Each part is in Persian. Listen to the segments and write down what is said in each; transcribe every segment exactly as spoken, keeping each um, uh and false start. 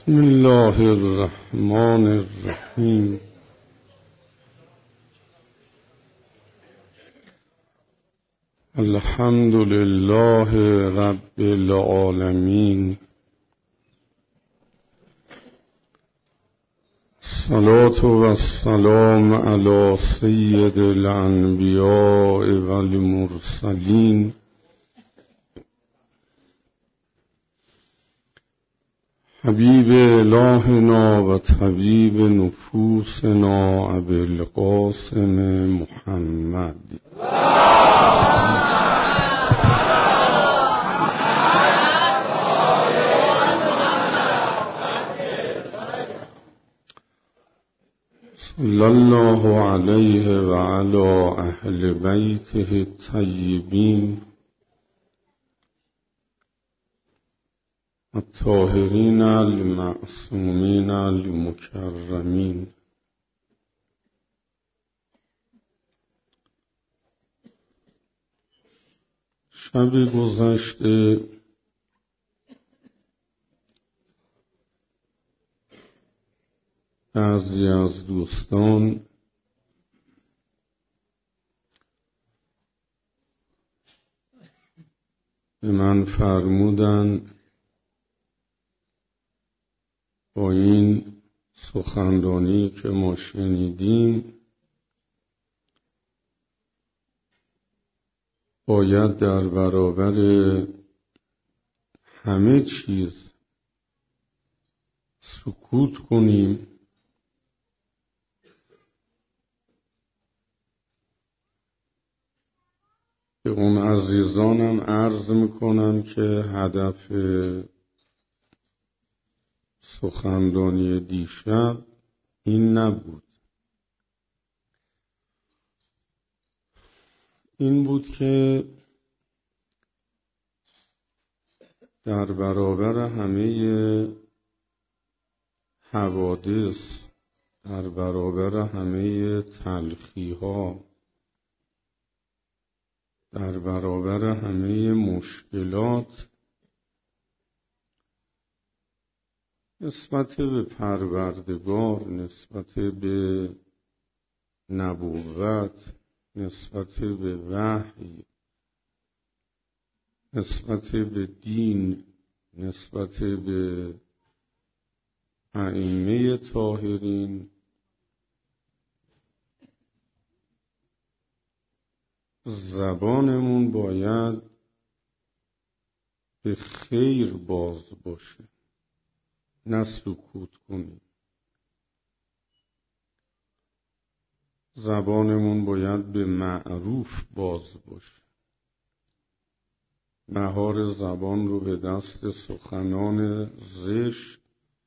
بسم الله الرحمن الرحیم. الحمد لله رب العالمین. الصلاة و السلام علی سید الانبیاء و المرسلین حبیب الهنا و طبیب نفوسنا ابی القاسم محمد. صلی الله علیه و علی اهل بیته الطیبین الطاهرین المعصومین المکرمین. شب گذشته بعضی از دوستان به من فرمودند با این سخنرانی که ما شنیدیم باید در برابر همه چیز سکوت کنیم به اون عزیزانم عرض میکنم که هدف سخنرانی دیشب این نبود. این بود که در برابر همه حوادث، در برابر همه تلخی ها، در برابر همه مشکلات نسبت به پروردگار، نسبت به نبوت، نسبت به وحی، نسبت به دین، نسبت به ائمه طاهرین زبانمون باید به خیر باز باشه، نه سکوت کنیم. زبانمون باید به معروف باز باشه. مهار زبان رو به دست سخنان زشت،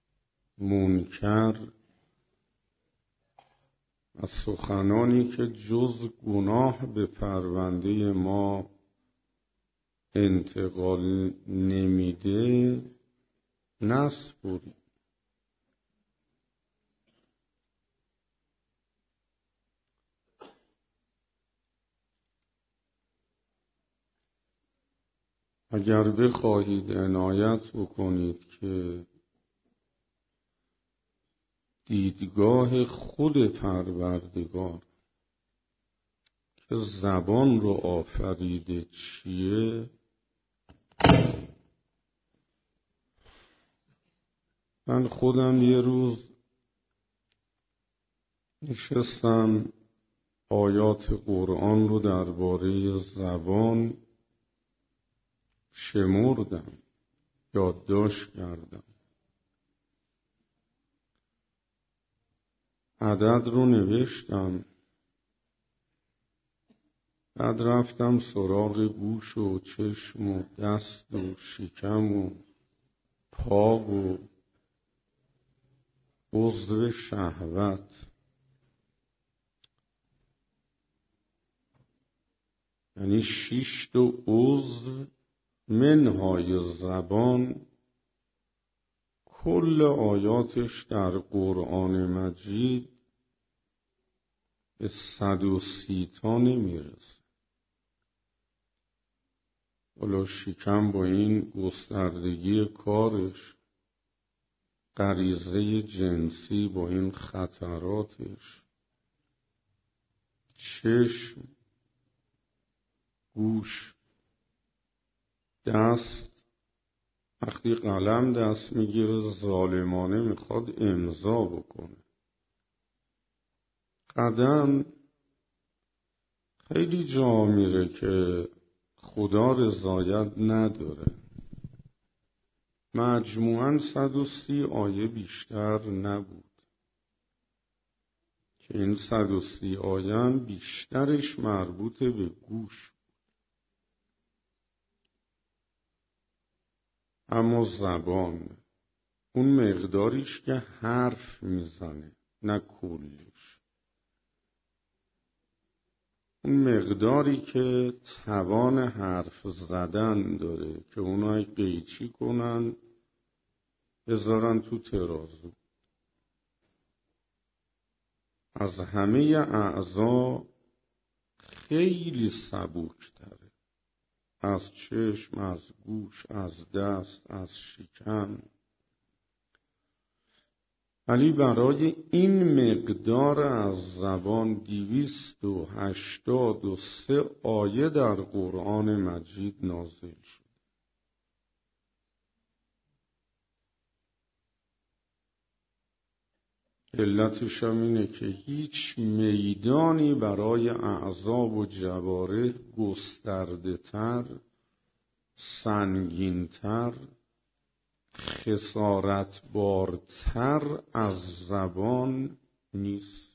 منکر و سخنانی که جز گناه به پرونده ما انتقال نمیده نسپریم. اگر بخواهید عنایت بکنید که دیدگاه خود پروردگار که زبان رو آفریده چیه، من خودم یه روز نشستم آیات قرآن رو درباره زبان شمردم، یادداشت کردم، عدد رو نوشتم، بعد رفتم سراغ گوش و چشم و دست و شکم و پا و عضو شهوت. یعنی شش تا عضو منهای زبان کل آیاتش در قرآن مجید به صد و سی تا نمیرسه. حالا شکم با این گستردگی کارش غریزه جنسی با این خطراتش، چشم، گوش، دست، وقتی قلم دست میگیره ظالمانه میخواد امضا بکنه. قدم خیلی جا میره که خدا رضایت نداره. مجموعاً صد و سی آیه بیشتر نبود که این صد و سی آیه هم بیشترش مربوط به گوش. اما زبان اون مقداریش که حرف میزنه، نه کلیش، اون مقداری که توان حرف زدن داره که اونای قیچی کنن بذارن تو ترازو. از همه اعضا خیلی سبکتره، از چشم، از گوش، از دست، از شکم. ولی برای این مقدار از زبان دویست و هشتاد و سه آیه در قرآن مجید نازل شد. علتش هم اینه که هیچ میدانی برای اعضا و جوارح گسترده تر، سنگین تر، خسارت بارتر از زبان نیست.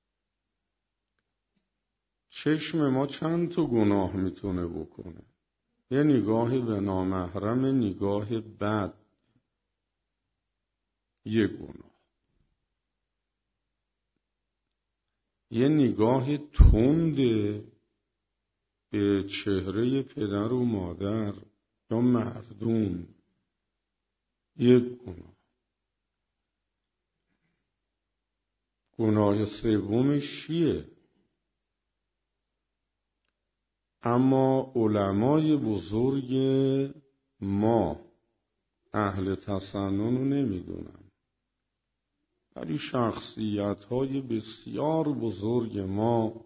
چشم ما چند تا گناه میتونه بکنه؟ یه نگاه به نامحرم، نگاه بد، یه گناه. یه نگاه تند به چهره پدر و مادر یا مردم، یک گناه. گناه سومش چیه؟ اما علمای بزرگ ما اهل تسنن رو نمیدونن، ولی شخصیت های بسیار بزرگ ما،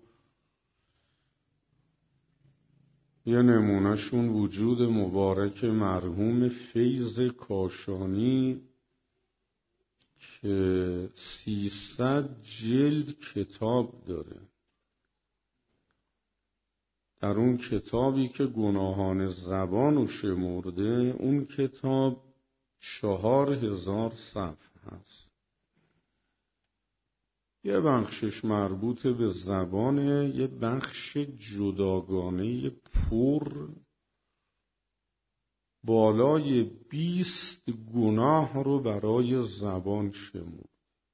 یه نمونهشون وجود مبارک مرحوم فیض کاشانی که سیصد جلد کتاب داره. در اون کتابی که گناهان زبان رو شمرده، اون کتاب چهار هزار صفحه هست. یه بخشش مربوط به زبانه، یه بخش جداگانه پر بالای بیست گناه رو برای زبان شمرد.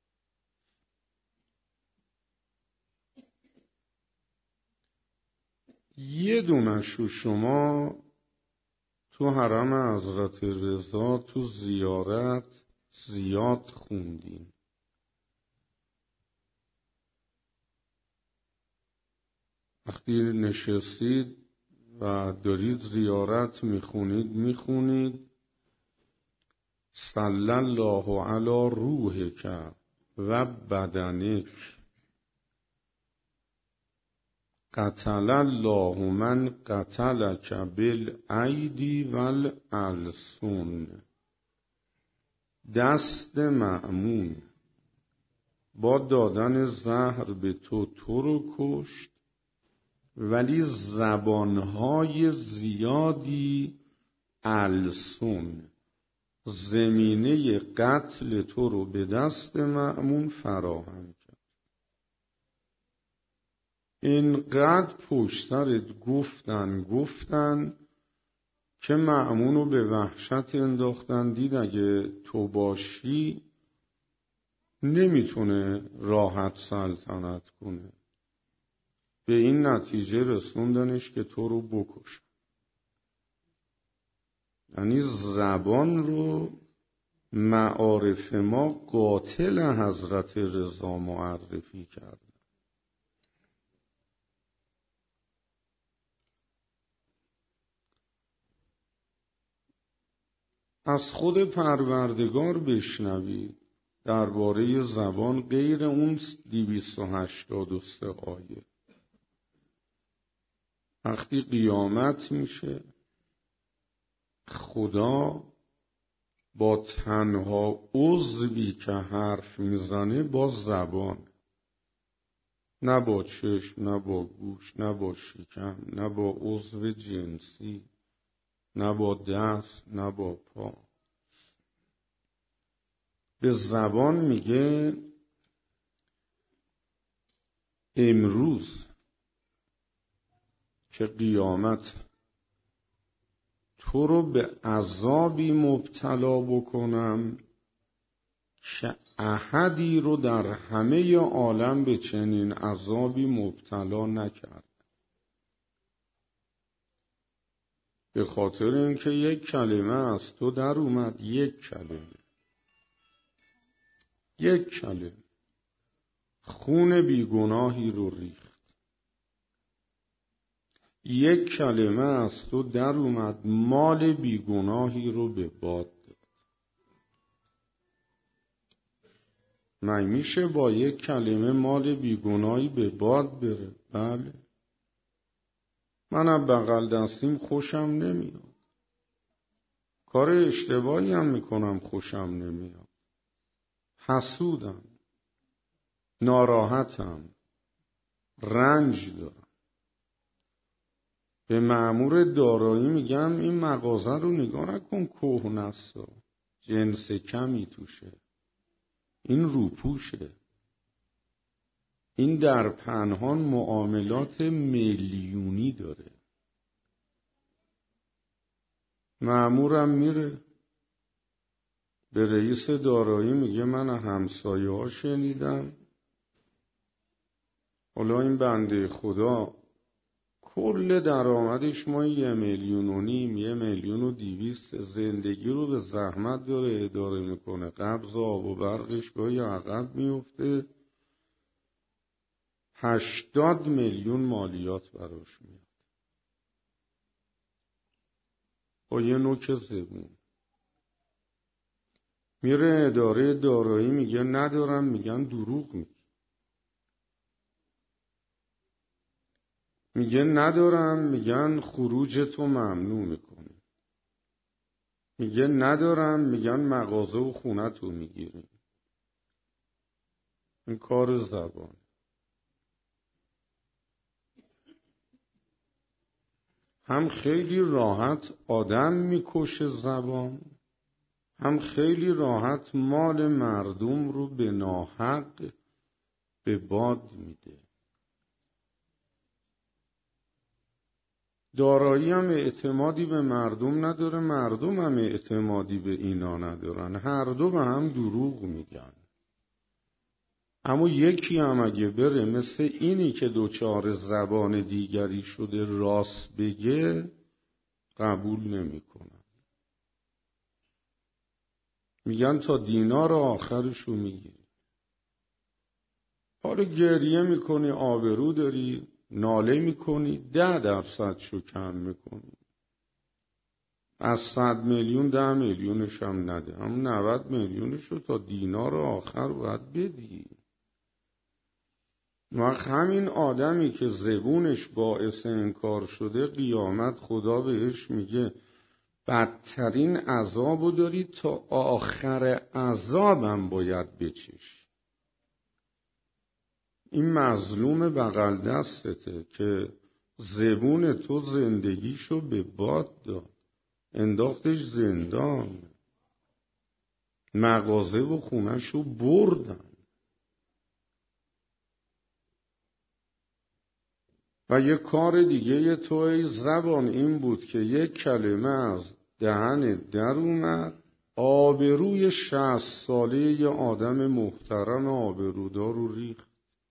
یه دونشو شما تو حرم حضرت رضا تو زیارت زیاد خوندین. وقتی نشستید و دارید زیارت میخونید میخونید صلی الله علی روحک و بدنک قتل الله من قتلک بالایدی والالسن. دست مأمون با دادن زهر به تو تو رو کشت، ولی زبانهای زیادی السن زمینه قتل تو رو به دست مأمون فراهم کرد. اینقدر پشت سرت گفتن گفتن که مأمون رو به وحشت انداختن. دید اگه تو باشی نمیتونه راحت سلطنت کنه. به این نتیجه رسوندنش که تو رو بکش. یعنی زبان رو معارف ما قاتل حضرت رضا معرفی کرد. از خود پروردگار بشنوید درباره زبان غیر اون دویست و هشتاد و سه آیه. وقتی قیامت میشه خدا با تنها عضوی که حرف میزنه با زبان، نه با چشم، نه با گوش، نه با شکم، نه با عضو جنسی، نه با دست، نه با پا. به زبان میگه امروز که قیامت تو رو به عذابی مبتلا بکنم که احدی رو در همه عالم به چنین عذابی مبتلا نکرد. به خاطر اینکه یک کلمه از تو در اومد، یک کلمه یک کلمه خون بیگناهی رو ریخت. یک کلمه از تو در اومد مال بیگناهی رو به باد داد. من میشه با یک کلمه مال بیگناهی به باد بره؟ بله. منم بغل دستیم خوشم نمیاد، کار اشتباهی هم میکنم خوشم نمیاد، حسودم، ناراحتم، رنج دارم. به مأمور دارایی میگم این مغازه رو نگاه نکن کهنه‌ست، جنس کمی توشه، این روپوشه، این در پنهان معاملات میلیونی داره. مأمورم میره به رئیس دارایی میگه من همسایه ها شنیدم حالا این بنده خدا کل درآمدش ما یه میلیون و نیم، یه میلیون و دیویست، زندگی رو به زحمت داره اداره میکنه، قبض آب و برقش گاهی عقب میفته، هشتاد میلیون مالیات براش میاد با یه نوک زبون. میره اداره دارایی میگه ندارم، میگن دروغ میگی. میگه ندارم، میگن خروج تو ممنوع میکنی. میگه ندارم، میگن مغازه و خونه تو میگیری. این کار زبان. هم خیلی راحت آدم میکشه زبان، هم خیلی راحت مال مردم رو به ناحق به باد میده. دارایی هم اعتمادی به مردم نداره، مردم هم اعتمادی به اینا ندارن، هر دو به هم دروغ میگن. اما یکی هم اگه بره مثل اینی که دوچار زبان دیگری شده راست بگه قبول نمیکنن. میگن تا دینار آخرشو میگیری. حالا گریه میکنی، آبرو داری، ناله میکنی، ده درصد شو کم میکنی. از صد میلیون ده میلیونش هم نده، هم نود میلیونشو تا دینار آخر باید بدی. وقت همین آدمی که زبونش باعث انکار شده قیامت خدا بهش میگه بدترین عذابو داری، تا آخر عذابم باید بچش. این مظلوم بغل دستته که زبون تو زندگیشو به باد داد، انداختش زندان، مغازه و خونهشو بردن. و یه کار دیگه یه توی زبان این بود که یک کلمه از دهن در اومد، آبروی شصت ساله یه آدم محترم آبرودار رو ریخت.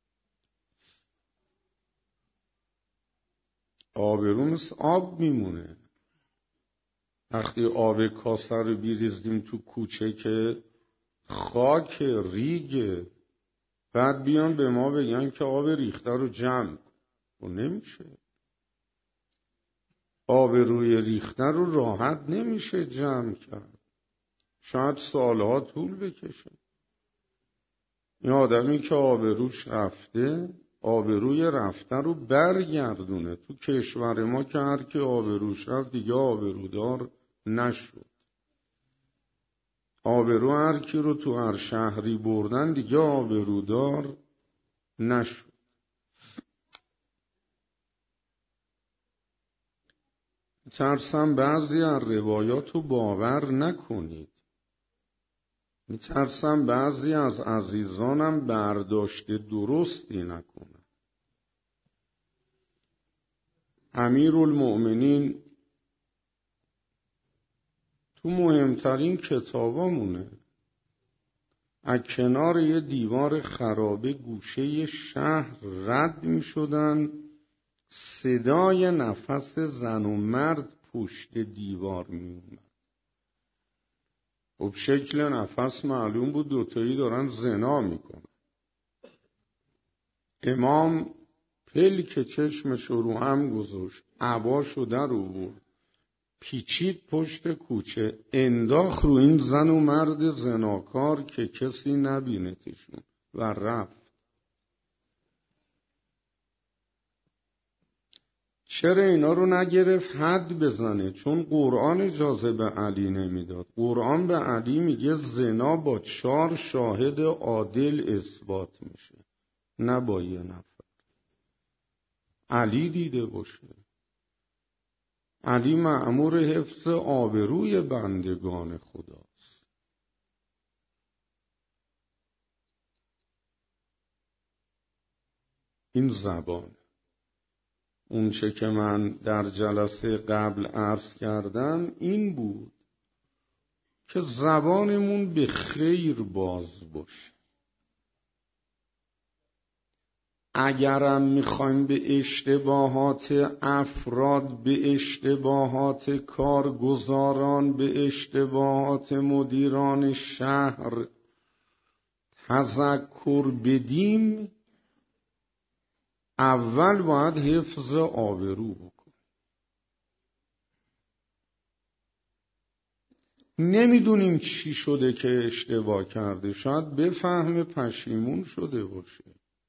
آبرو مثل آب میمونه. وقتی آب کاسه رو بیریزیم تو کوچه که خاک ریگه، بعد بیان به ما بگن که آب ریخته رو جمع کن، و نمیشه. آب روی ریخته رو راحت نمیشه جمع کرد. شاید سالها طول بکشه. این آدمی که آبروش رفته، آبروی رفته رو برگردونه. تو کشور ما که هر کی آبروش رفت دیگه آبرودار نشد. آبرو هر کی رو تو هر شهری بردن دیگه آبرودار نشد. میترسم بعضی از روایات رو باور نکنید. میترسم بعضی از عزیزانم برداشت درستی نکنن. امیرالمؤمنین تو مهمترین کتابامونه از کنار یه دیوار خرابه گوشه شهر رد می شدن، صدای نفس زن و مرد پشت دیوار می اومد. خب شکل نفس معلوم بود دوتایی دارن زنا میکنن. امام پلک چشمش رو هم گذاشت، عباشو در آورد، پیچید پشت کوچه، انداخت رو این زن و مرد زناکار که کسی نبینتشون و رفت. چرا اینا رو نگرفت حد بزنه؟ چون قرآن اجازه به علی نمیداد. قرآن به علی میگه زنا با چهار شاهد عادل اثبات میشه، نه با یه نفر. علی دیده باشه. علی مأمور حفظ آبروی بندگان خداست. این زبان، اون چه که من در جلسه قبل عرض کردم این بود که زبانمون به خیر باز باشه. اگرم میخوایم به اشتباهات افراد، به اشتباهات کارگزاران، به اشتباهات مدیران شهر تذکر بدیم، اول باید حفظ آبرو بکن. نمیدونیم چی شده که اشتباه کرده، شاید بفهمه پشیمون شده باشه.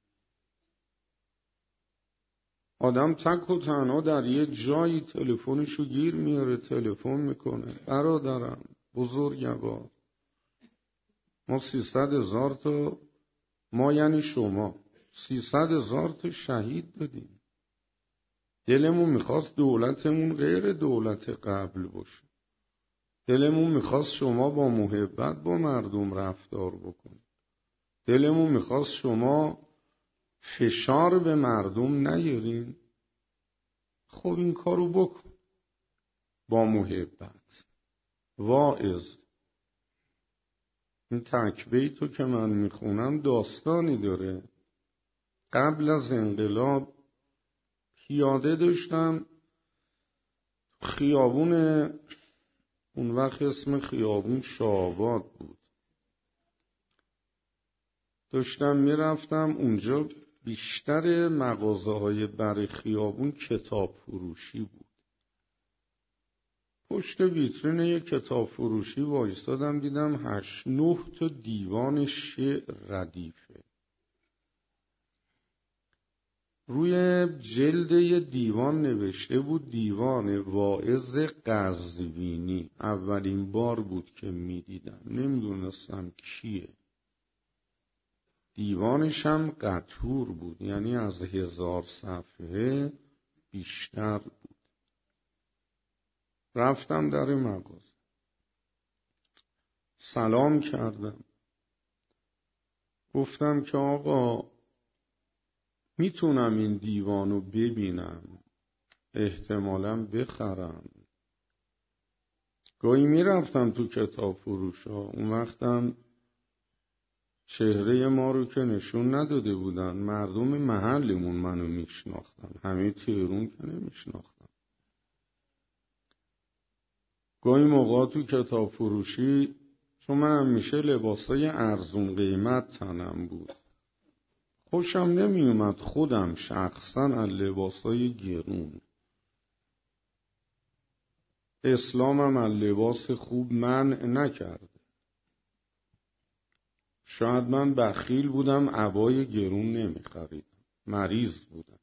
آدم تک و تنها در یه جایی تلفنشو گیر میاره، تلفن میکنه، برادرم، بزرگوار، ما سیصد هزار تا، ما یعنی شما سیصد هزار تا شهید دادیم. دلمون میخواست دولتمون غیر دولت قبل باشه. دلمون میخواست شما با محبت با مردم رفتار بکنید. دلمون میخواست شما فشار به مردم نیارین. خب این کارو بکن با محبت. واعظ. این تکبیتو که من میخونم داستانی داره. قبل از انقلاب پیاده داشتم خیابون، اون وقت اسم خیابون شاه‌آباد بود، داشتم میرفتم اونجا. بیشتر مغازه‌های بر خیابون کتاب فروشی بود. پشت ویترین یک کتاب فروشی وایستادم، دیدم هشت نه تا دیوان شعر ردیفه. روی جلد یه دیوان نوشته بود دیوان واعظ قزوینی. اولین بار بود که میدیدم، نمیدونستم کیه. دیوانش هم قطور بود، یعنی از هزار صفحه بیشتر بود. رفتم در مغازه، سلام کردم، گفتم که آقا میتونم این دیوانو ببینم، احتمالاً بخرم. گاهی میرفتم تو کتاب فروش ها، اون وقتم چهره ما رو که نشون نداده بودن، مردم محلمون منو میشناختن، همه تهرون که نمیشناختن. گاهی موقع تو کتاب فروشی، چون من همیشه لباسای ارزون قیمت تنم بود، خوشم نمی اومد خودم شخصا از لباسای گرون. اسلامم از لباس خوب منع نکرد، شاید من بخیل بودم، عبای گرون نمیخریدم، مریض بودم.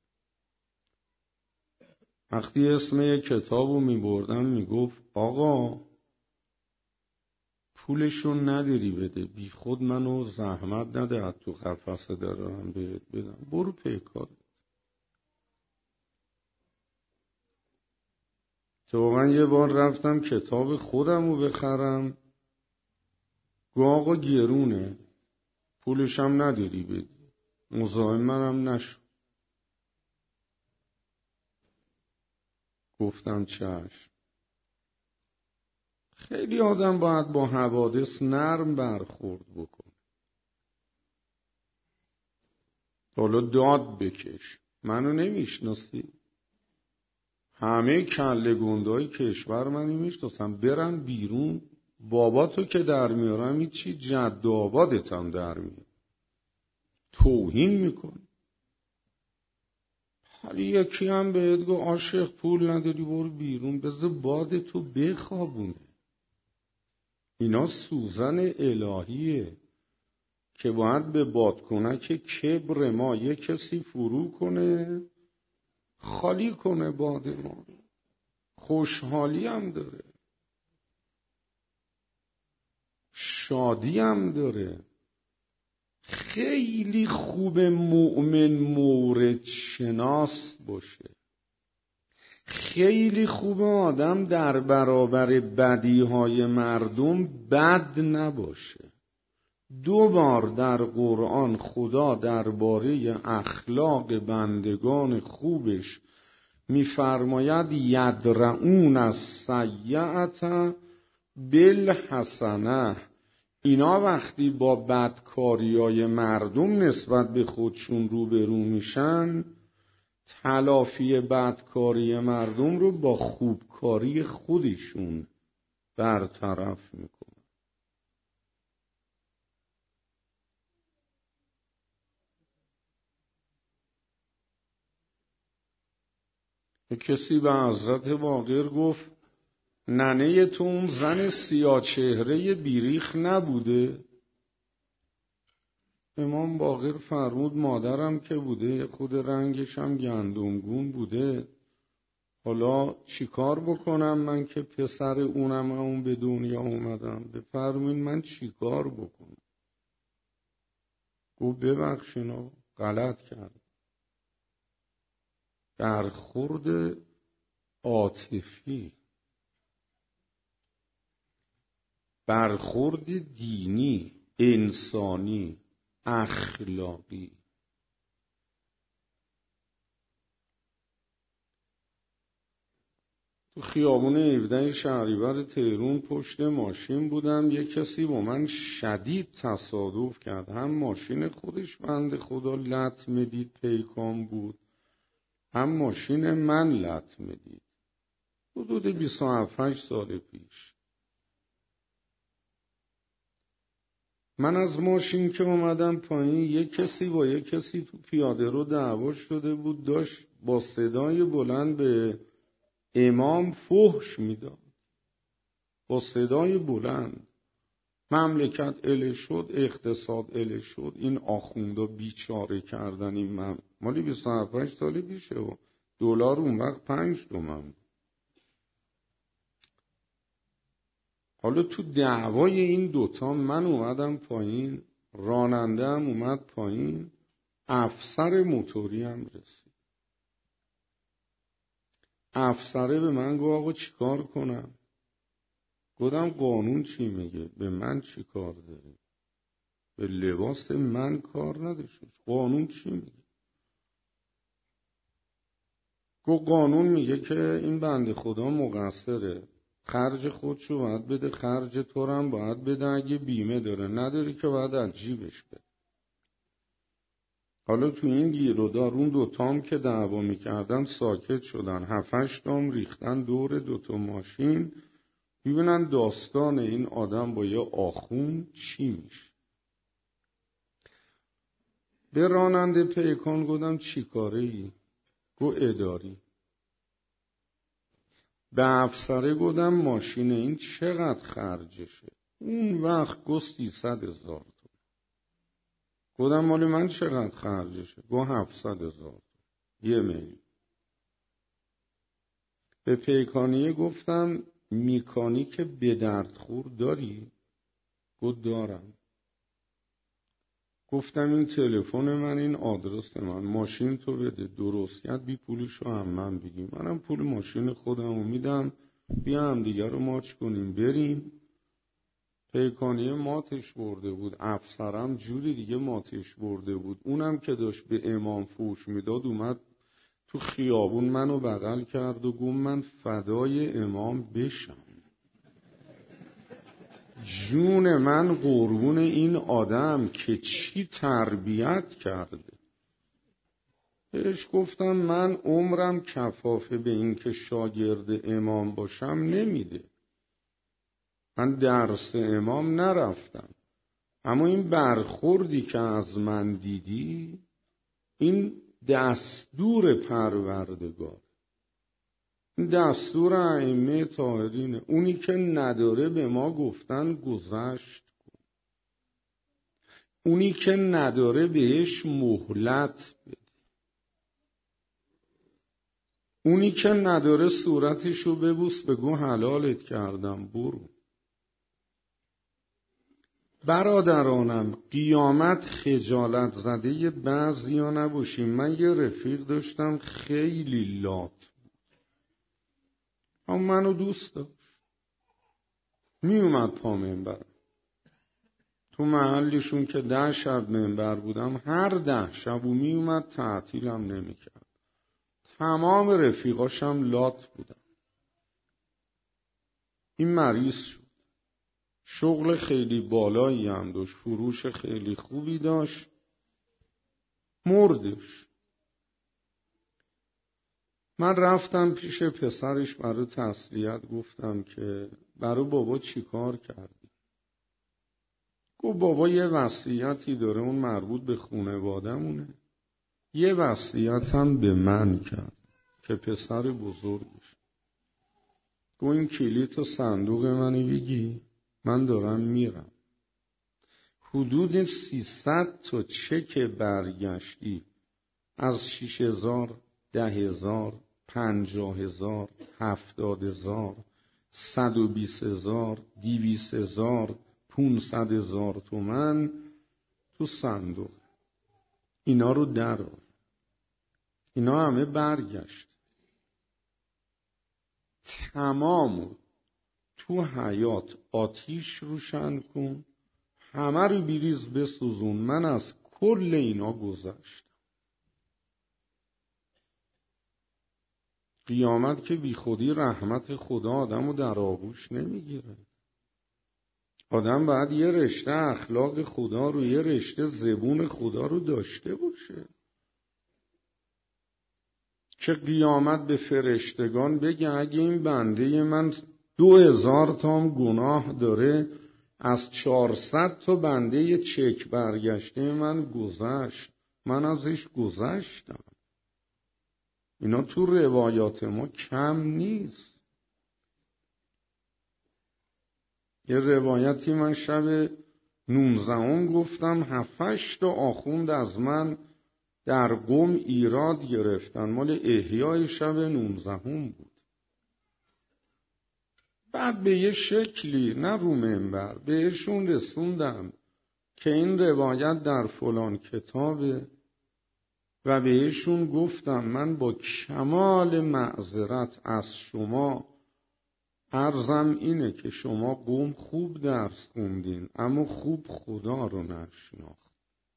وقتی اسم یک کتابو میبردم میگفت آقا پولشون نداری بده، بی خود منو زحمت نده، از تو قفسه دارم بهت بدم، برو پیکار. تو واقعا یه بار رفتم کتاب خودمو بخرم، گو آقا گرونه، پولشم نداری بدی، مزاحم منم نشو. گفتم چشم. خیلی آدم باید با حوادث نرم برخورد بکن. حالا داد بکش، منو نمیشناسی؟ همه کله گندای کشور منو میشناسن، برن بیرون، بابا تو که در میارم هیچی، جد و آبادت هم در میارم، توهین میکن. حالا یکی هم بهت گو عاشق پول نداری برو بیرون، بذار باد تو بخوابونه. اینا سوزن الهیه که باید به بادکنک کبر ما یه کسی فرو کنه، خالی کنه باد ما. خوشحالی هم داره، شادی هم داره. خیلی خوب مؤمن مورد شناس باشه. خیلی خوب آدم در برابر بدیهای مردم بد نباشه. دو بار در قرآن خدا درباره اخلاق بندگان خوبش می‌فرماید یدرؤون السیئة بالحسنة. اینا وقتی با بدکاریای مردم نسبت به خودشون روبرو میشن، تلافی بدکاری مردم رو با خوبکاری خودشون برطرف میکنن. کسی به حضرت باقر گفت ننه تو اون زن سیاه چهره بیریخ نبوده؟ امام باقر فرمود مادرم که بوده، خود رنگش هم گندمگون بوده، حالا چیکار بکنم من که پسر اونم اون به دنیا اومدم؟ بفرمایید من چیکار بکنم؟ گفت ببخشینا غلط کرد. برخورد عاطفی، برخورد دینی، انسانی، اخلاقی. تو خیابون هفده شهریور تهران پشت ماشین بودم، یه کسی با من شدید تصادف کرد. هم ماشین خودش بنده خدا لطمه دید پیکان بود، هم ماشین من لطمه دید. حدود بیست و هفت سال پیش. من از ماشین که اومدم پایین، یه کسی با یه کسی تو پیاده رو دعوا شده بود، داشت با صدای بلند به امام فحش میداد، با صدای بلند. مملکت اله شد، اقتصاد اله شد، این آخوندا بیچاره کردن این مم... مالی بیست و هفت سالی پیشه و دلار اون وقت پنج تومن. حالا تو دعوای این دوتا من اومدم پایین، راننده هم اومد پایین، افسر موتوری هم رسید. افسره به من گفت آقا چی کار کنم؟ گفتم قانون چی میگه؟ به من چی کار داری؟ به لباس من کار نداشت. قانون چی میگه؟ گفت قانون میگه که این بنده خدا مقصره، خرج خودشو باید بده، خرج تو هم باید بده، اگه بیمه داره، نداری که باید از جیبش بده. حالا تو این گیر و دار اون دوتام که دعوا میکردن ساکت شدن، هفتش تام ریختن دور دوتا ماشین، ببینن داستان این آدم با یه آخون چی میشه. به راننده پیکان گفتم چی کاره ای؟ گو اداری. به افسره گفتم ماشین این چقدر خرجشه؟ اون وقت گفت سیصد هزار تومان. گفتم مال من چقدر خرجشه؟ گفت هفتصد هزار، یه میلیون. به پیکانیه گفتم میکانیک به دردخور داری؟ گفت دارم. گفتم این تلفن من، این آدرس من، ماشین تو بده، درست کرد بی پولشو هم من بگیم، منم پول ماشین خودمو میدم، بیا هم دیگه رو ماچ کنیم بریم. پیکانیه ماتش برده بود، افسرم جوری دیگه ماتش برده بود، اونم که داشت به امام فوش میداد اومد تو خیابون منو بغل کرد و گفت من فدای امام بشم. جون من قربون این آدم که چی تربیت کرده. بهش گفتم من عمرم کفافه به این که شاگرد امام باشم نمیده، من درس امام نرفتم، اما این برخوردی که از من دیدی این دستور پروردگار، این دستور ائمه طاهرینه. اونی که نداره به ما گفتن گذشت کن، اونی که نداره بهش مهلت بده، اونی که نداره صورتشو ببوس بگو حلالت کردم برو. برادرانم قیامت خجالت زده بعضیا نباشیم. من یه رفیق داشتم خیلی لات بود، اما منو دوست داشت، می اومد پا منبر تو محلشون که ده شب منبر بودم، هر ده شب و می اومد تعطیلم نمی کرد. تمام رفیقاشم لات بودن. این مریض شد، شغل خیلی بالایی هم داشت، فروش خیلی خوبی داشت، مردش. من رفتم پیش پسرش برای تسلیت، گفتم که برای بابا چی کار کردی؟ گفت بابا یه وصیتی داره، اون مربوط به خانواده‌مونه، یه وصیت هم به من کرد که پسر بزرگش. گفت این کلیت صندوق منی بگی، من دارم میرم. حدود سیصد تا چک برگشتی از شش هزار، ده هزار، پنجاه هزار، هفتاد هزار، صد و بیست هزار، دیویس هزار، پونصد هزار تومن تو صندوق. اینا رو در اینا همه برگشت. تمام تو حیات آتیش روشن کن، همه رو بریز بسوزون. من از کل اینا گذشتم. قیامت که بی خودی رحمت خدا آدمو در آغوش نمیگیره. آدم باید یه رشته اخلاق خدا رو، یه رشته زبون خدا رو داشته باشه که قیامت به فرشتگان بگه اگه این بنده من دو هزار تام گناه داره، از چهارصد تا بنده چک برگشته من گذشت، من ازش گذشتم. اینا تو روایات ما کم نیست. یه روایتی من شب نوزدهم گفتم، هفتش تا آخوند از من در قم ایراد گرفتن، مال احیای شب نوزدهم بود. بعد به یه شکلی نه رو منبر بهشون رسوندم که این روایت در فلان کتابه و بهشون گفتم من با کمال معذرت از شما عرضم اینه که شما قوم خوب درس خوندین اما خوب خدا رو نشناخت.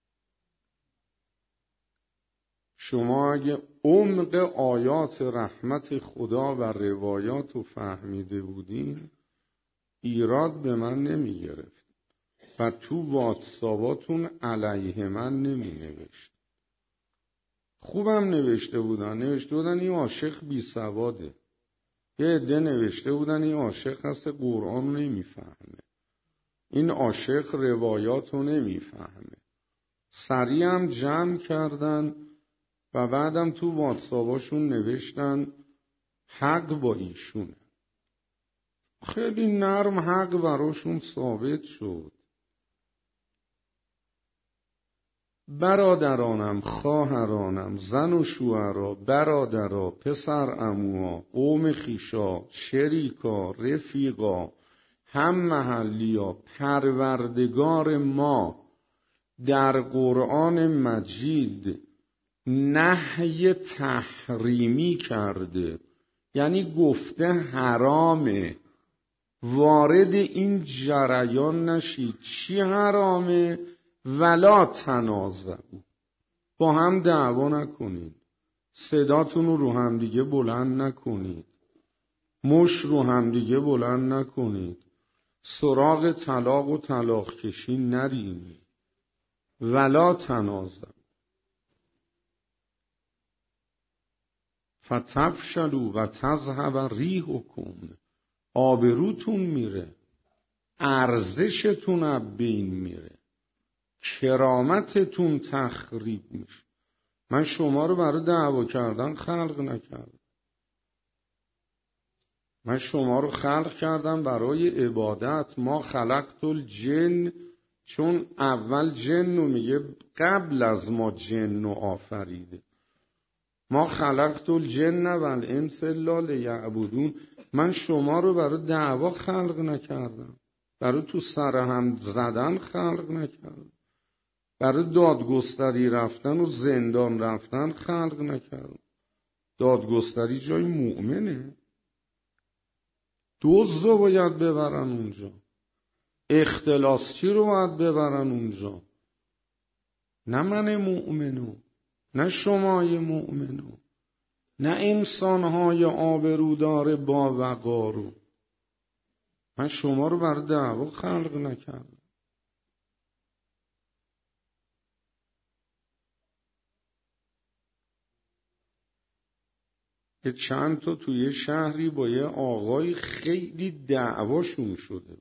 شما اگه عمق آیات رحمت خدا و روایات رو فهمیده بودین ایراد به من نمی گرفت و تو واتساباتون علیه من نمی نوشت. خوبم نوشته بودن، نوشته بودن این عاشق بی سواده. یه عده نوشته بودن این عاشق هست قرآن نمی فهمه، این عاشق روایات رو نمی فهمه. سریع هم جمع کردن و بعدم تو واتساباشون نوشتن حق با ایشونه. خیلی نرم حق براشون ثابت شد. برادرانم، خواهرانم، زن و شوهرا، برادرا، پسر عموها، قوم خیشا، شریکا، رفیقا، هم محلیا، پروردگار ما در قرآن مجید نهی تحریمی کرده، یعنی گفته حرامه، وارد این جریان نشید. چی حرامه؟ ولا تنازعوا، با هم دعوا نکنید، صداتون رو رو هم دیگه بلند نکنید، مش رو هم دیگه بلند نکنید، سراغ طلاق و طلاق کشی نرید. ولا تنازعوا فتفشلوا و تذهب ریحکم، آبروتون میره، ارزشتون از بین میره، کرامتتون تخریب میشه. من شما رو برای دعوا کردن خلق نکردم، من شما رو خلق کردم برای عبادت. ما خلقت الجن، چون اول جن رو میگه قبل از ما جن رو آفریده. ما خلقت الجن والانس الا لیعبدون. من شما رو برای دعوا خلق نکردم، برای تو سر هم زدن خلق نکردم، برای دادگستری رفتن و زندان رفتن خلق نکردم. دادگستری جای مؤمنه، دزد رو باید ببرن اونجا، اختلاسچی رو باید ببرن اونجا، نه من مؤمنو، نه شمای مؤمنو، نه انسانهای آبرودار با وقارو. من شما رو برای دعوا خلق نکردم. که چند تا توی شهری با یه آقای خیلی دعواشون شده،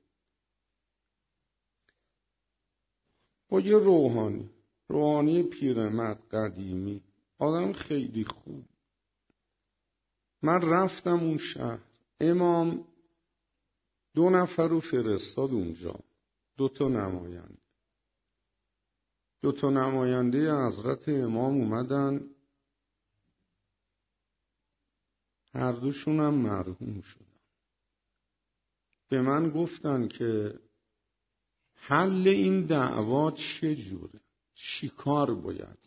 با یه روحانی روحانی پیرمرد قدیمی، آدم خیلی خوب. من رفتم اون شهر، امام دو نفر رو فرستاد اونجا، دو تا نماینده دو تا نماینده حضرت امام اومدن، هر دوشون هم مرحوم شدن. به من گفتن که حل این دعوا چجوره، چی کار باید کرد؟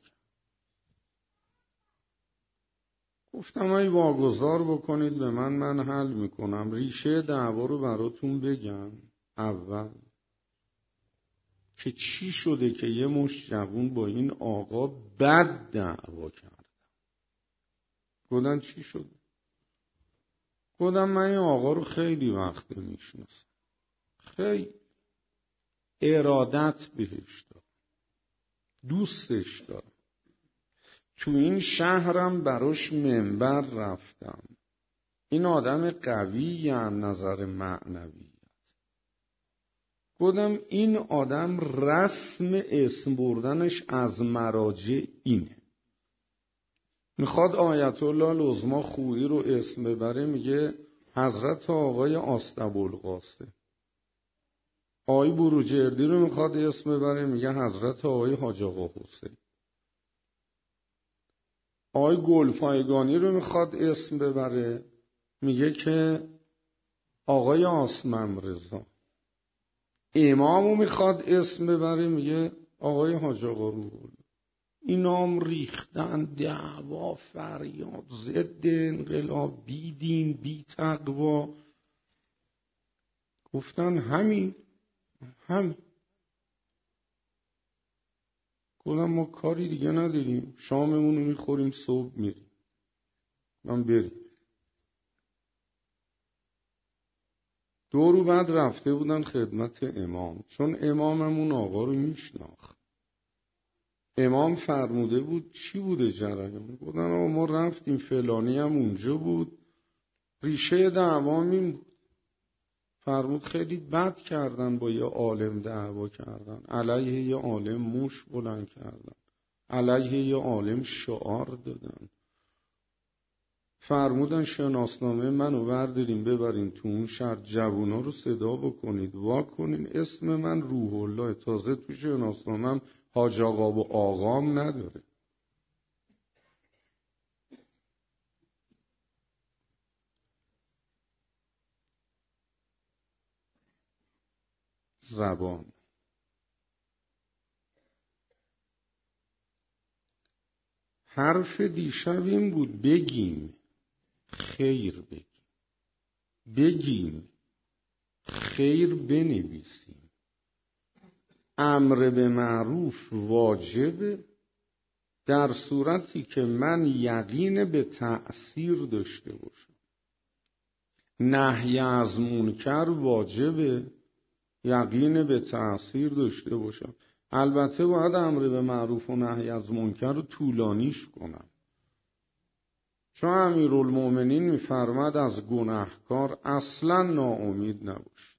گفتم ای واگذار بکنید به من، من حل میکنم. ریشه دعوا رو براتون بگم اول، که چی شده که یه مشت جوون با این آقا بد دعوا کرد. گفتن چی شده؟ گفتم من این آقا رو خیلی وقت میشناسم، خیلی ارادت بهش دارم، دوستش دارم، تو این شهرم براش منبر رفتم. این آدم قوی هم نظر معنوی. گفتم این آدم رسم اسم بردنش از مراجع اینه، میخواد آیت الله العظما خویی رو اسم ببره، میگه حضرت آقای آستبوالقاسه. آقای بروجردی رو میخواد اسم ببره، میگه حضرت آقای حاج آقا حسین. آقای گلپایگانی رو میخواد اسم ببره، میگه که آقای آسمم رضا. امامو میخواد اسم ببره، میگه آقای حاج آقا روحانی. اینام ریختن دعوا، فریاد، ضد انقلاب، بی دین، بی تقوا. گفتن همین همین گفتم ما کاری دیگه نداریم، شاممون رو میخوریم، صبح میریم. من بریم. دو رو بعد رفته بودن خدمت امام، چون اماممون آقا رو میشناخت. امام فرموده بود چی بوده جریان؟ گفتن آقا ما رفتیم فلانی هم اونجا بود، ریشه دعوام این بود. فرمود خیلی بد کردن، با یه عالم دعوا کردن، علیه یه عالم موش بلند کردن، علیه یه عالم شعار دادن. فرمودن شناسنامه منو بردارین ببرین تو اون شهر، جوونا رو صدا بکنید، وا کنین اسم من روح الله. تازه تو شناسنامه‌ام حاج آقا و آقام نداره. زبان. حرف دیشب این بود بگیم، خیر بگیم، بگیم خیر بنویسیم. امر به معروف واجبه در صورتی که من یقین به تأثیر داشته باشم. نهی از منکر واجبه یقین به تأثیر داشته باشم. البته باید امر به معروف و نهی از منکر رو طولانیش کنم، چون امیرالمومنین میفرماد از گناهکار اصلا ناامید نباش.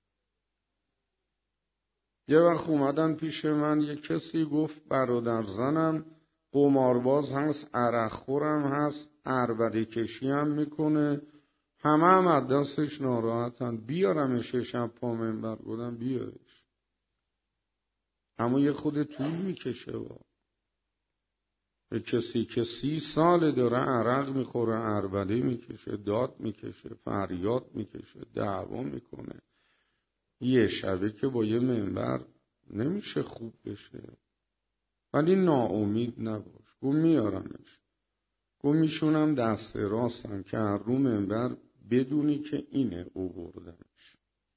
یه وقت اومدن پیش من یه کسی گفت برادر زنم قمارباز هست، عرق خورم هست، عربده کشی هم میکنه، همه هم از دستش ناراحتن، بیارمش شب پا منبر. بودم بیارش، اما یه خود طول میکشه. با کسی که سی سال داره عرق میخوره، عربده میکشه، داد میکشه، فریاد میکشه، دعوا میکنه، یه شبه که با یه منبر نمیشه خوب بشه. ولی ناامید نباش. گو میارمش، گو میشونم دست راستم که هر رو منبر بدونی که اینه او بردنش.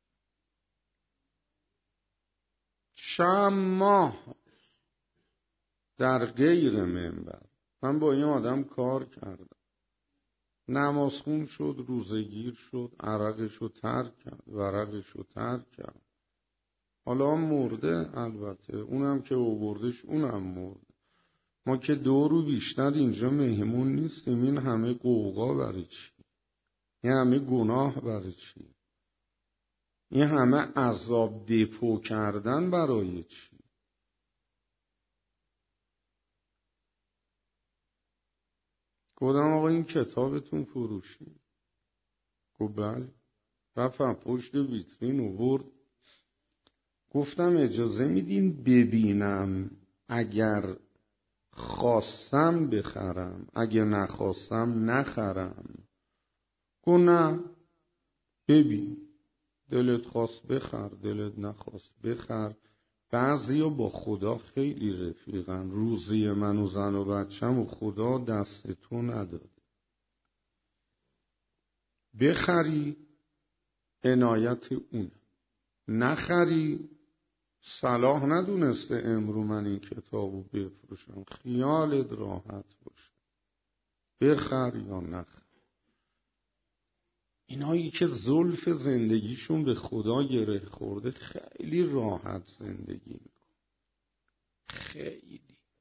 چند ماه در غیر منبر من با این آدم کار کردم. نمازخون شد، روزگیر شد، عرقشو ترک کرد، ورقشو ترک کرد. حالا مرده، البته اونم که آوردش اونم مرده. ما که دو رو بیشتر اینجا مهمون نیستیم. این همه قوقا برای چی؟ این همه گناه برای چی؟ این همه عذاب دپو کردن برای چی؟ گفتم آقا این کتابتون فروشی؟ گفت بله. رفتم پشت ویترین آورد. گفتم اجازه میدین ببینم، اگر خواستم بخرم، اگه نخواستم نخرم. گفت نه ببین، دلت خواست بخر، دلت نخواست بخر. بعضیا با خدا خیلی رفیقن. روزی من و زن و بچم و خدا دست تو نداده. بخری عنایت اونه، نخری صلاح ندونسته امرو من این کتابو بفروشم. خیالت راحت باشه، بخر یا نخر. اینایی که زلف زندگیشون به خدا گره خورده خیلی راحت زندگی میکن، خیلی.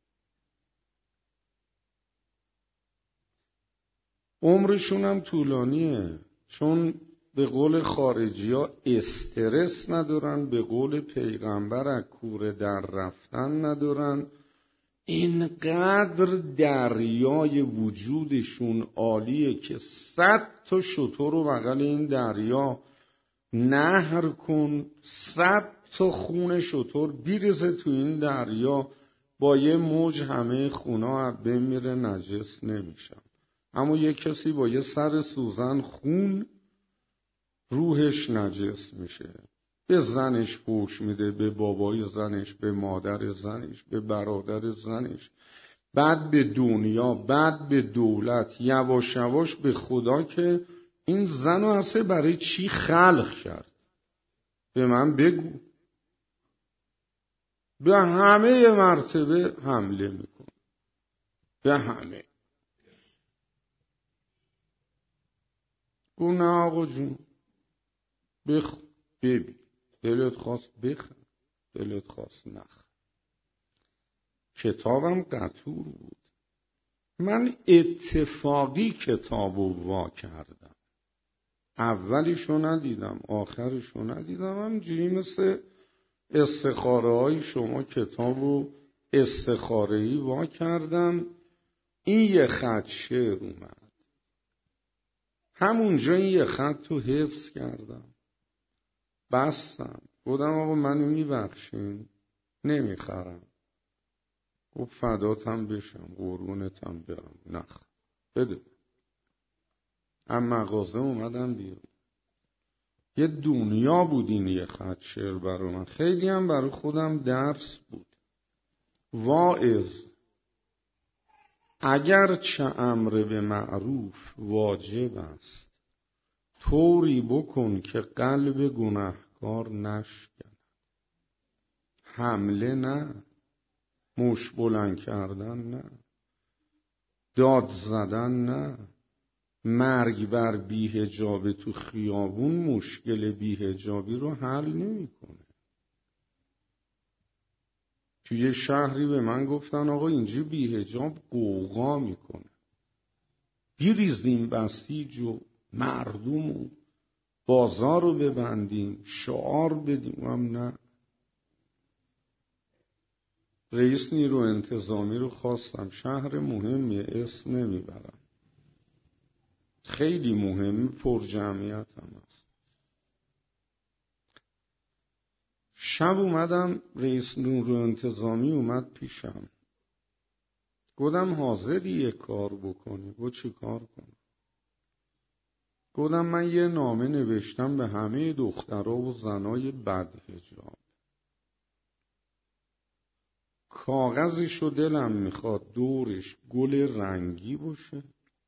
عمرشون هم طولانیه، چون به قول خارجی ها استرس ندارن، به قول پیغمبر از کوره در رفتن ندارن. اینقدر دریای وجودشون عالیه که صد تا شتر رو بغل این دریا نهر کن، صد تا خون شتر بیرزه تو این دریا، با یه موج همه خونا بمیره، نجس نمیشن. اما یه کسی با یه سر سوزن خون روحش نجس میشه. به زنش فحش میده، به بابای زنش، به مادر زنش، به برادر زنش، بعد به دنیا، بعد به دولت، یواش یواش به خدا که این زن و اصلا برای چی خلق کرد؟ به من بگو. به همه مرتبه حمله میکن، به همه. گو نه آقا جون، بخ ببین، دلت خواست بخر، دلت خواست نخر. کتابم قطور بود. من اتفاقی کتابو وا کردم، اولیشو ندیدم، آخرشو ندیدم. همینجوری مثل استخاره های شما کتابو استخاره‌ای وا کردم. این یه خط شعر اومد. همونجا این یه خط رو حفظ کردم، بستم، گفتم آقا منو میبخشین؟ نمیخرم. گفت فداتم بشم، قربونتم برم. نخ بده. اما مغازه اومدم بیرون، یه دنیا بود این یه خط شعر برای من. خیلی هم برای خودم درس بود. واعظ، اگر چه امر به معروف واجب است، طوری بکن که قلب گنهکار نشکن. حمله نه، مش بلند کردن نه، داد زدن نه، مرگ بر بی‌حجاب تو خیابون مشکل بی‌حجابی رو حل نمی‌کنه. توی شهری به من گفتن آقا اینجا بی‌حجاب قوقا میکنه، بیریزیم بسیج و مردم و بازار رو ببندیم، شعار بدیم. هم نه. رئیس نیرو انتظامی رو خواستم، شهر مهمی، اسم نمیبرم، خیلی مهم، پر جمعیت هم هست. شب اومدم، رئیس نیرو انتظامی اومد پیشم، گفتم حاضری یه کار بکنی؟ گفت چی کار کنم؟ گفتم من یه نامه نوشتم به همه دخترها و زنای بدحجاب، کاغذشو دلم میخواد دورش گل رنگی باشه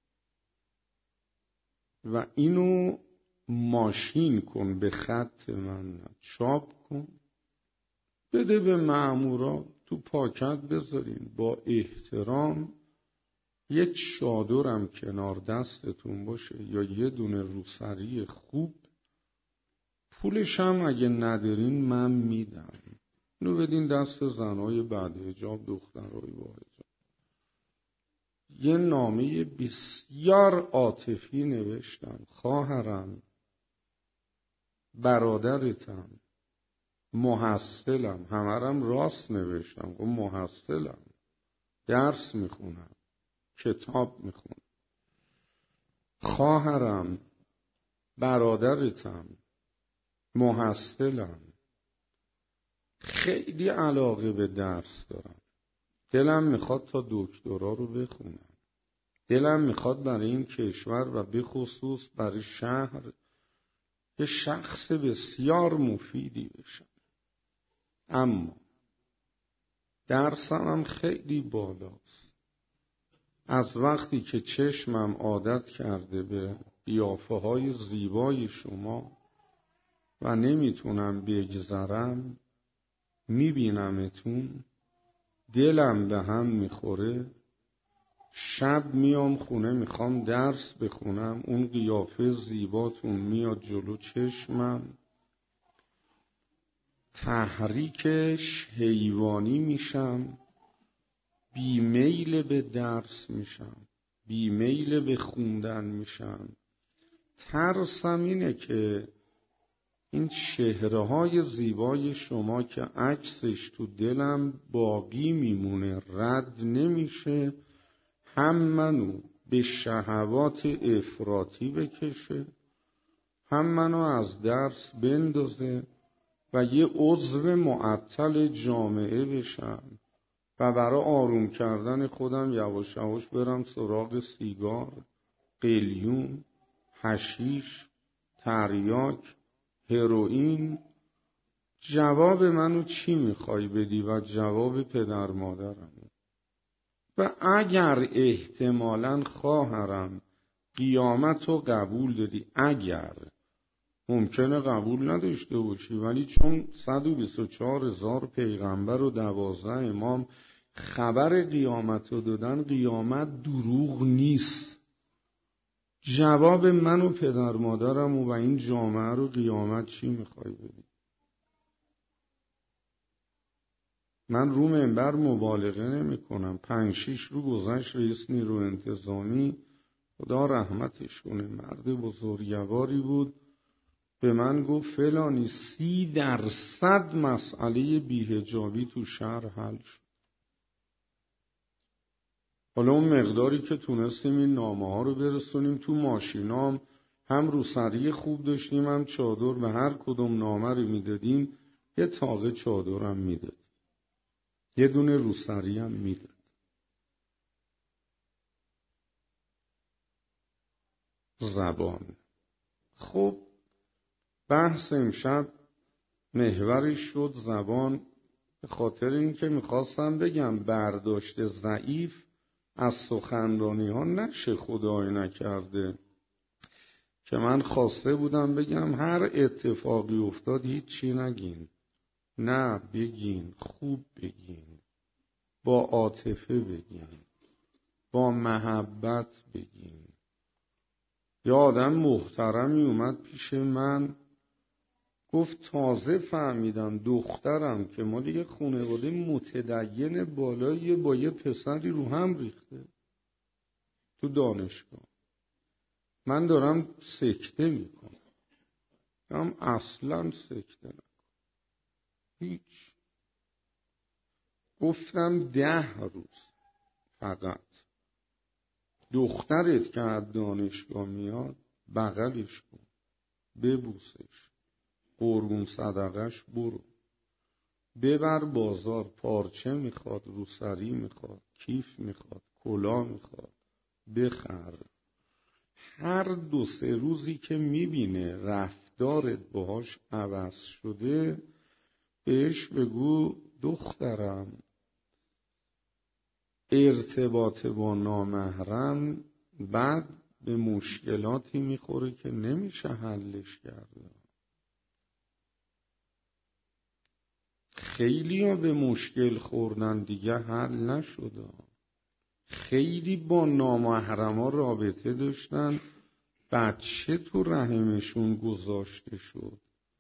و اینو ماشین کن، به خط من چاپ کن، بده به مأمورا تو پاکت بذارین، با احترام یه چادرم کنار دستتون باشه یا یه دونه روسری خوب، پولشم اگه ندارین من میدم، اینو بدین دست زنای بدحجاب، دخترای با حجاب. یه نامه بسیار عاطفی نوشتم. خواهرم، برادرتم، محصلم، همرم راست نوشتم، گفت محصلم، درس میخونم، کتاب میخونم. خواهرم، برادرتم، محصلم، خیلی علاقه به درس دارم، دلم میخواد تا دکترا رو بخونم، دلم میخواد برای این کشور و به خصوص برای شهر یه شخص بسیار مفیدی بشم، اما درسم هم خیلی بالاست. از وقتی که چشمم عادت کرده به قیافه های زیبای شما و نمیتونم بگذرم، میبینمتون، دلم به هم میخوره، شب میام خونه میخوام درس بخونم، اون قیافه زیباتون میاد جلو چشمم، تحریکش حیوانی میشم، بیمیل به درس میشم، بیمیل به خوندن میشم. ترسم اینه که این چهره‌های زیبای شما که عکسش تو دلم باقی میمونه، رد نمیشه، هم منو به شهوات افراطی بکشه، هم منو از درس بندازه و یه عضو معطل جامعه بشم و برای آروم کردن خودم یواش یواش برم سراغ سیگار، قلیون، حشیش، تریاک، هروئین. جواب منو چی میخوای بدی؟ و جواب پدر مادرم. و اگر احتمالاً خواهرم قیامت رو قبول داری، اگر ممکنه قبول نداشته باشی، ولی چون صد و بیست و چهار هزار پیغمبر و دوازده امام خبر قیامت رو دادن، قیامت دروغ نیست. جواب من و پدر مادرم و, و این جامعه رو قیامت چی میخوای بدی؟ من رو منبر مبالغه نمی کنم. پنج شیش رو گذشت رئیس نیرو انتظامی، خدا رحمتش کنه، مرد بزرگواری بود، به من گفت فلانی سی درصد مسئله بی‌حجابی تو شهر حل شد. حالا اون مقداری که تونستیم این نامه ها رو برسونیم تو ماشینام، هم روسری خوب داشتیم، هم چادر. به هر کدوم نامه رو میدادیم یه تاقه چادر هم میداد، یه دونه روسری هم میداد. زبان. خب بحث امشب محورش شد زبان، به خاطر اینکه میخواستم بگم برداشت ضعیف از سخنرانی ها نشه، خدای نکرده که من خواسته بودم بگم هر اتفاقی افتاد هیچی نگین، نه بگین، خوب بگین، با عاطفه بگین، با محبت بگین. یه آدم محترمی اومد پیش من گفت تازه فهمیدم دخترم که مال یه خانواده متدین بالایی با یه پسری رو هم ریخته تو دانشگاه. من دارم سکته میکنم. هم اصلا سکته نکن، هیچ. گفتم ده روز فقط دخترت که از دانشگاه میاد بغلش کن، ببوسش، قربون صدقش برو، ببر بازار، پارچه میخواد، روسری میخواد، کیف میخواد، کلاه میخواد، بخر. هر دو سه روزی که میبینه رفتارت باهاش عوض شده بهش بگو دخترم ارتباط با نامحرم بعد به مشکلاتی میخوره که نمیشه حلش کرده. خیلی ها به مشکل خوردن دیگه حل نشده. خیلی با نامحرم ها رابطه داشتن، بچه تو رحمشون گذاشته شد،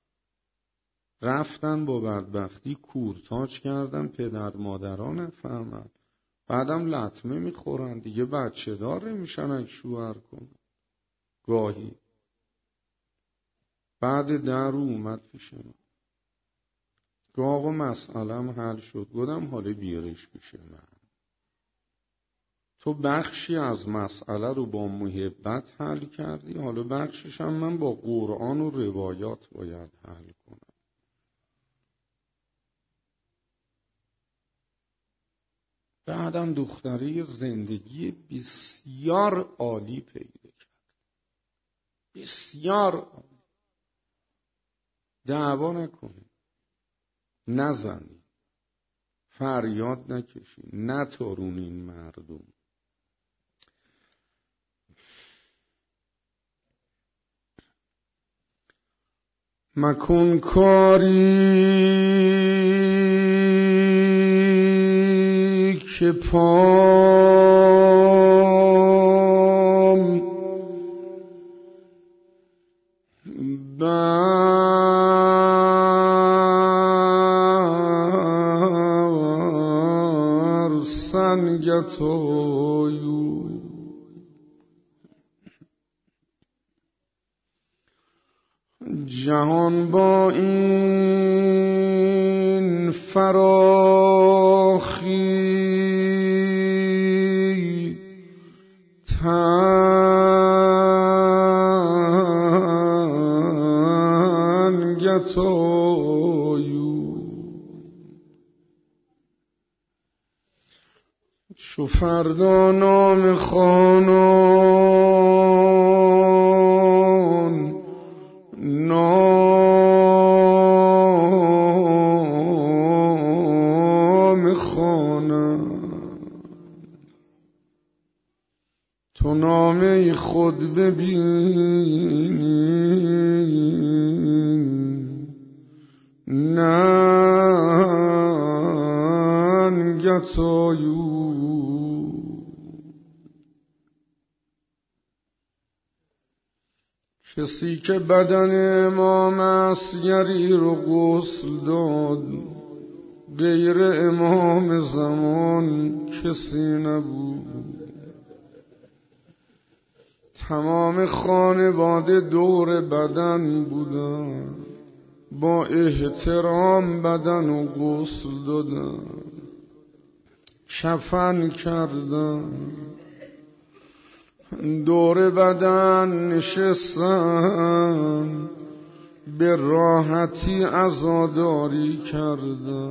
رفتن با بدبختی کورتاج کردن، پدر مادرها نفهمن، بعدم لطمه میخورن دیگه، بچه داره میشن اگه شوهر کنن. گاهی بعد در رو اومد پیش من که آقا مسئلم حل شد. گفتم حالا بیارش پیش من، تو بخشی از مسئله رو با محبت حل کردی، حالا بخشش هم من با قرآن و روایات باید حل کنم. بعدم دختری زندگی بسیار عالی پیدا کرد، بسیار عالی. دعوا نکنید، نزنید، فریاد نکشید، نتارونین مردم. مکن کاری که پام بر سنگتایو. جهان با این فراخی تنگتایو، چو فردا نام خانان نام خوانم، تو نامه خود ببینی ننگتایو. کسی که بدن امام اصغری رو غسل داد غیر امام زمان کسی نبود. تمام خانواده دور بدن بودن، با احترام بدن رو غسل دادن، کفن کردن. دور بدن نشستم به راحتی عزاداری کردم،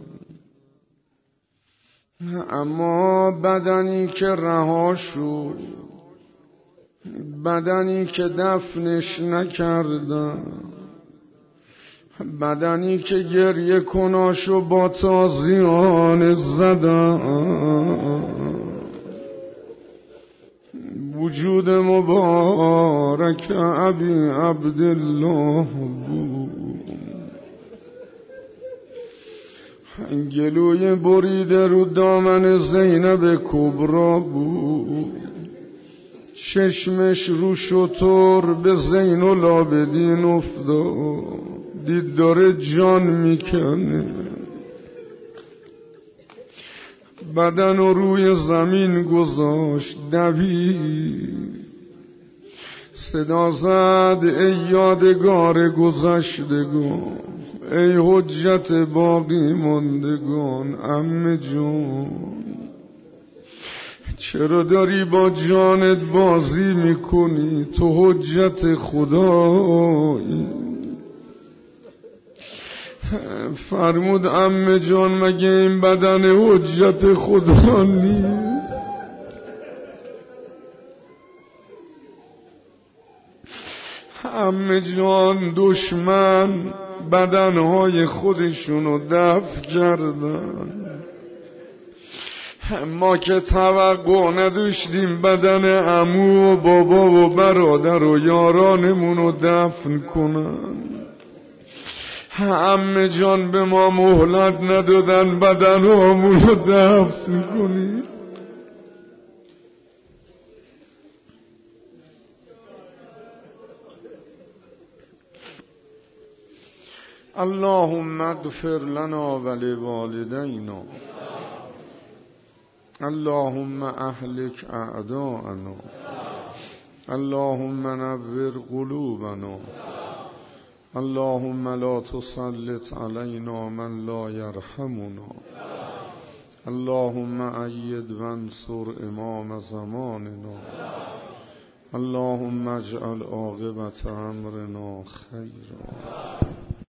اما بدنی که رها شد، بدنی که دفنش نکردم، بدنی که گریه کناشو با تازیان زدم، وجود مبارک ابی عبدالله بود. گلوی بریده رو دامن زینب کبرا بود، چشمش رو شطور به زین العابدین افتاد، دید داره جان میکنه، بدن رو روی زمین گذاشت، دوید، صدا زد ای یادگار گذشتگان، ای حجت باقی ماندگان، عمه جان چرا داری با جانت بازی میکنی؟ تو حجت خدایی. فرمود عمه جان مگه این بدن حجت خدا نیست؟ عمه جان دشمن بدنهای خودشونو دفع کردن، ما که توقع نداشتیم بدن عمو و بابا و برادر و یارانمونو دفن کنن. عمه جان به ما مهلت ندادن بدنامونو دفن کنی. اللهم اغفر لنا ولوالدینا، اللهم اهلك اعداءنا، اللهم نور قلوبنا، اللهم لا تسلط علينا من لا يرحمنا، اللهم أيد وانصر امام زماننا، اللهم اجعل عاقبة امرنا خيرا.